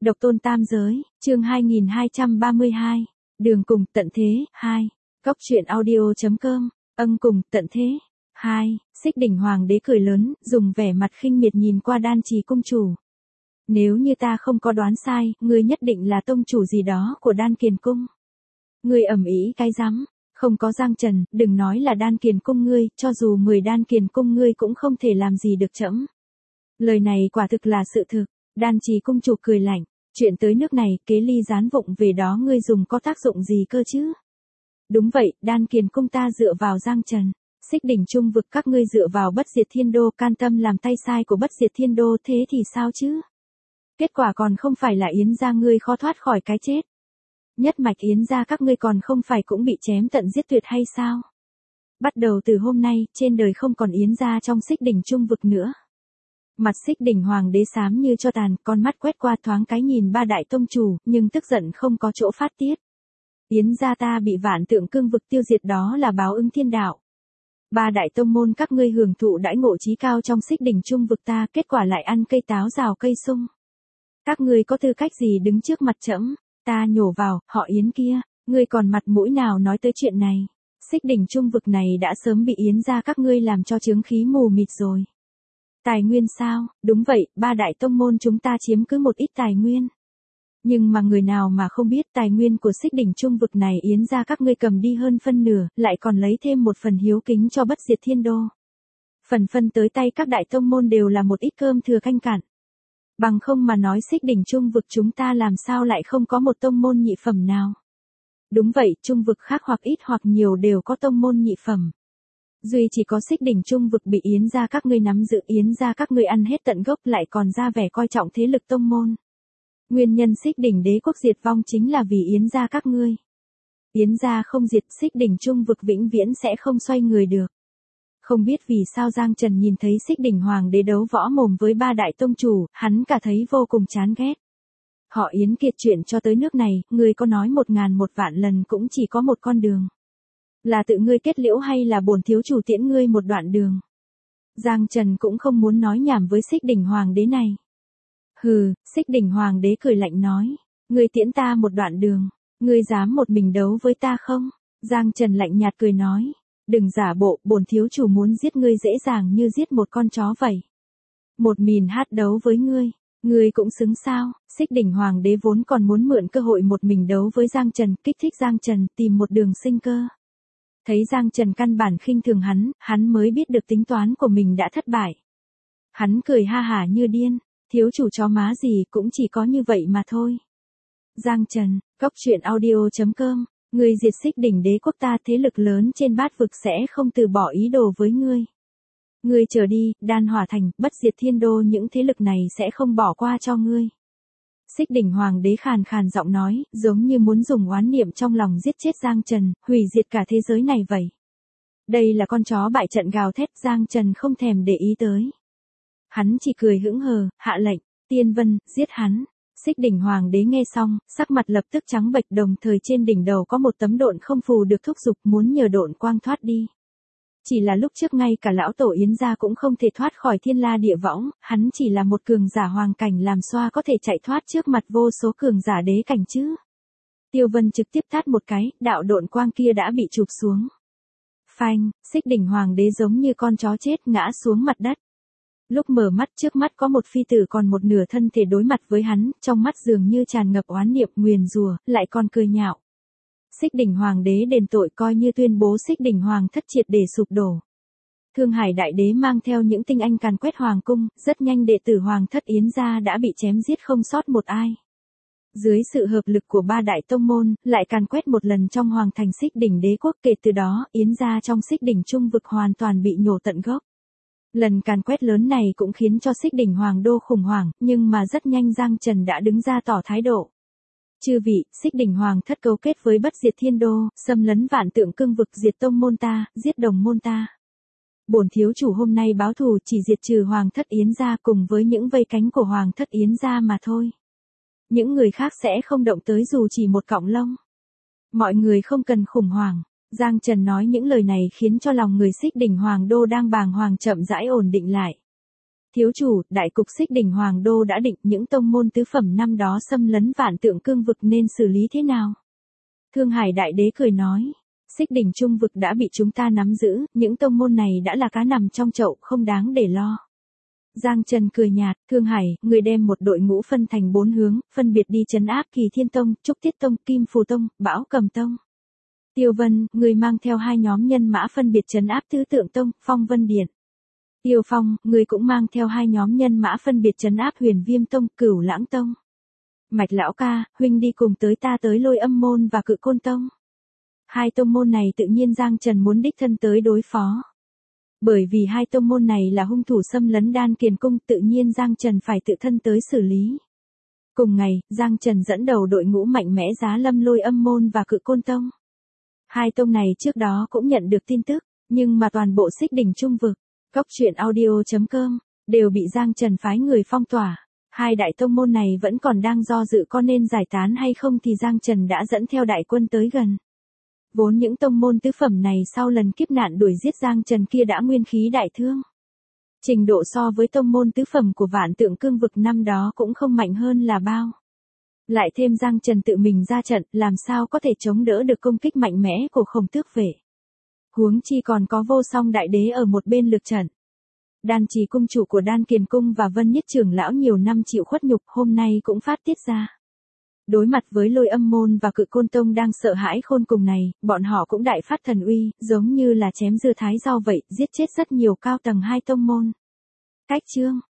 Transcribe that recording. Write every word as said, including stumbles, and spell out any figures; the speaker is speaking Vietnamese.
Độc tôn tam giới, chương hai nghìn hai trăm ba mươi hai. Đường cùng tận thế, hai. Cóc truyện audio.com, ân cùng tận thế, hai. Xích đỉnh hoàng đế cười lớn, dùng vẻ mặt khinh miệt nhìn qua đan trì cung chủ. Nếu như ta không có đoán sai, ngươi nhất định là tông chủ gì đó của đan kiền cung. Ngươi ầm ĩ cái rắm, không có Giang Trần, đừng nói là đan kiền cung ngươi, cho dù mười đan kiền cung ngươi cũng không thể làm gì được trẫm. Lời này quả thực là sự thực. Đan trì cung chủ cười lạnh, chuyện tới nước này, kế ly gián vụng về đó ngươi dùng có tác dụng gì cơ chứ? Đúng vậy, đan kiền cung ta dựa vào Giang Trần, xích đỉnh trung vực các ngươi dựa vào bất diệt thiên đô, can tâm làm tay sai của bất diệt thiên đô, thế thì sao chứ? Kết quả còn không phải là Yến gia ngươi khó thoát khỏi cái chết. Nhất mạch Yến gia các ngươi còn không phải cũng bị chém tận giết tuyệt hay sao? Bắt đầu từ hôm nay, trên đời không còn Yến gia trong xích đỉnh trung vực nữa. Mặt xích đỉnh hoàng đế xám như cho tàn, con mắt quét qua thoáng cái nhìn ba đại tông chủ, nhưng tức giận không có chỗ phát tiết. Yến gia ta bị vạn tượng cương vực tiêu diệt, đó là báo ứng thiên đạo. Ba đại tông môn các ngươi hưởng thụ đãi ngộ trí cao trong xích đỉnh trung vực ta, kết quả lại ăn cây táo rào cây sung. Các ngươi có tư cách gì đứng trước mặt trẫm? Ta nhổ vào, họ Yến kia, ngươi còn mặt mũi nào nói tới chuyện này? Xích đỉnh trung vực này đã sớm bị Yến gia các ngươi làm cho chướng khí mù mịt rồi. Tài nguyên sao? Đúng vậy, ba đại tông môn chúng ta chiếm cứ một ít tài nguyên. Nhưng mà người nào mà không biết tài nguyên của xích đỉnh trung vực này Yến gia các ngươi cầm đi hơn phân nửa, lại còn lấy thêm một phần hiếu kính cho bất diệt thiên đô. Phần phân tới tay các đại tông môn đều là một ít cơm thừa canh cặn. Bằng không mà nói xích đỉnh trung vực chúng ta làm sao lại không có một tông môn nhị phẩm nào. Đúng vậy, trung vực khác hoặc ít hoặc nhiều đều có tông môn nhị phẩm. Duy chỉ có xích đỉnh trung vực bị Yến gia các ngươi nắm giữ, Yến gia các ngươi ăn hết tận gốc, lại còn ra vẻ coi trọng thế lực tông môn. Nguyên nhân xích đỉnh đế quốc diệt vong chính là vì Yến gia các ngươi. Yến gia không diệt, xích đỉnh trung vực vĩnh viễn sẽ không xoay người được. Không biết vì sao Giang Trần nhìn thấy xích đỉnh hoàng đế đấu võ mồm với ba đại tông chủ, hắn cả thấy vô cùng chán ghét. Họ Yến kiệt chuyện cho tới nước này, ngươi có nói một ngàn một vạn lần cũng chỉ có một con đường. Là tự ngươi kết liễu hay là bổn thiếu chủ tiễn ngươi một đoạn đường? Giang Trần cũng không muốn nói nhảm với xích đỉnh hoàng đế này. Hừ, xích đỉnh hoàng đế cười lạnh nói, ngươi tiễn ta một đoạn đường, ngươi dám một mình đấu với ta không? Giang Trần lạnh nhạt cười nói, đừng giả bộ, bổn thiếu chủ muốn giết ngươi dễ dàng như giết một con chó vậy. Một mình hát đấu với ngươi, ngươi cũng xứng sao? Xích đỉnh hoàng đế vốn còn muốn mượn cơ hội một mình đấu với Giang Trần, kích thích Giang Trần tìm một đường sinh cơ. Thấy Giang Trần căn bản khinh thường hắn, hắn mới biết được tính toán của mình đã thất bại. Hắn cười ha hả như điên, thiếu chủ chó má gì cũng chỉ có như vậy mà thôi. Giang Trần, cóc truyện audio.com, ngươi diệt xích đỉnh đế quốc ta, thế lực lớn trên bát vực sẽ không từ bỏ ý đồ với ngươi. Ngươi chờ đi, đan hỏa thành, bất diệt thiên đô, những thế lực này sẽ không bỏ qua cho ngươi. Xích đỉnh hoàng đế khàn khàn giọng nói, giống như muốn dùng oán niệm trong lòng giết chết Giang Trần, hủy diệt cả thế giới này vậy. Đây là con chó bại trận gào thét, Giang Trần không thèm để ý tới. Hắn chỉ cười hững hờ, hạ lệnh, Tiên Vân, giết hắn. Xích đỉnh hoàng đế nghe xong, sắc mặt lập tức trắng bệch, đồng thời trên đỉnh đầu có một tấm độn không phù được thúc giục, muốn nhờ độn quang thoát đi. Chỉ là lúc trước ngay cả lão tổ Yến gia cũng không thể thoát khỏi thiên la địa võng, hắn chỉ là một cường giả hoàng cảnh làm xoa có thể chạy thoát trước mặt vô số cường giả đế cảnh chứ. Tiêu Vân trực tiếp tát một cái, đạo độn quang kia đã bị chụp xuống. Phanh, xích đỉnh hoàng đế giống như con chó chết ngã xuống mặt đất. Lúc mở mắt trước mắt có một phi tử còn một nửa thân thể đối mặt với hắn, trong mắt dường như tràn ngập oán niệm nguyền rủa, lại còn cười nhạo. Xích đỉnh hoàng đế đền tội coi như tuyên bố xích đỉnh hoàng thất triệt để sụp đổ. Thương Hải đại đế mang theo những tinh anh càn quét hoàng cung, rất nhanh đệ tử hoàng thất Yến gia đã bị chém giết không sót một ai. Dưới sự hợp lực của ba đại tông môn, lại càn quét một lần trong hoàng thành xích đỉnh đế quốc, kể từ đó, Yến gia trong xích đỉnh trung vực hoàn toàn bị nhổ tận gốc. Lần càn quét lớn này cũng khiến cho xích đỉnh hoàng đô khủng hoảng, nhưng mà rất nhanh Giang Trần đã đứng ra tỏ thái độ. Chư vị, xích đỉnh hoàng thất cấu kết với bất diệt thiên đô, xâm lấn vạn tượng cương vực, diệt tông môn ta, giết đồng môn ta. Bổn thiếu chủ hôm nay báo thù chỉ diệt trừ hoàng thất Yến gia cùng với những vây cánh của hoàng thất Yến gia mà thôi. Những người khác sẽ không động tới dù chỉ một cọng lông. Mọi người không cần khủng hoảng. Giang Trần nói những lời này khiến cho lòng người xích đỉnh hoàng đô đang bàng hoàng chậm rãi ổn định lại. Thiếu chủ, đại cục Xích Đỉnh Hoàng Đô đã định những tông môn tứ phẩm năm đó xâm lấn Vạn Tượng Cương vực nên xử lý thế nào? Thương Hải Đại Đế cười nói. Xích Đỉnh Trung vực đã bị chúng ta nắm giữ, những tông môn này đã là cá nằm trong chậu, không đáng để lo. Giang Trần cười nhạt, Thương Hải, người đem một đội ngũ phân thành bốn hướng, phân biệt đi trấn áp Kỳ Thiên Tông, Trúc Tiết Tông, Kim Phù Tông, Bão Cầm Tông. Tiêu Vân, người mang theo hai nhóm nhân mã phân biệt trấn áp Tứ Tượng Tông, Phong Vân Điện. Tiêu Phong, người cũng mang theo hai nhóm nhân mã phân biệt trấn áp Huyền Viêm Tông, Cửu Lãng Tông. Mạch lão ca, huynh đi cùng tới ta tới Lôi Âm môn và Cự Côn Tông. Hai tông môn này tự nhiên Giang Trần muốn đích thân tới đối phó. Bởi vì hai tông môn này là hung thủ xâm lấn Đan Kiền Cung, tự nhiên Giang Trần phải tự thân tới xử lý. Cùng ngày, Giang Trần dẫn đầu đội ngũ mạnh mẽ giá lâm Lôi Âm môn và Cự Côn Tông. Hai tông này trước đó cũng nhận được tin tức, nhưng mà toàn bộ Xích Đỉnh Trung vực, Cốc truyện audio chấm com đều bị Giang Trần phái người phong tỏa. Hai đại tông môn này vẫn còn đang do dự có nên giải tán hay không thì Giang Trần đã dẫn theo đại quân tới gần. Vốn những tông môn tứ phẩm này sau lần kiếp nạn đuổi giết Giang Trần kia đã nguyên khí đại thương. Trình độ so với tông môn tứ phẩm của Vạn Tượng Cương vực năm đó cũng không mạnh hơn là bao. Lại thêm Giang Trần tự mình ra trận, làm sao có thể chống đỡ được công kích mạnh mẽ của Khổng Tước Vệ. Huống chi còn có Vô Song Đại Đế ở một bên lực trận. Đan Trì cung chủ của Đan Kiền Cung và Vân Nhất trưởng lão nhiều năm chịu khuất nhục hôm nay cũng phát tiết ra. Đối mặt với Lôi Âm môn và Cự Côn Tông đang sợ hãi khôn cùng này, bọn họ cũng đại phát thần uy, giống như là chém dưa thái rau vậy, giết chết rất nhiều cao tầng hai tông môn. Cách chương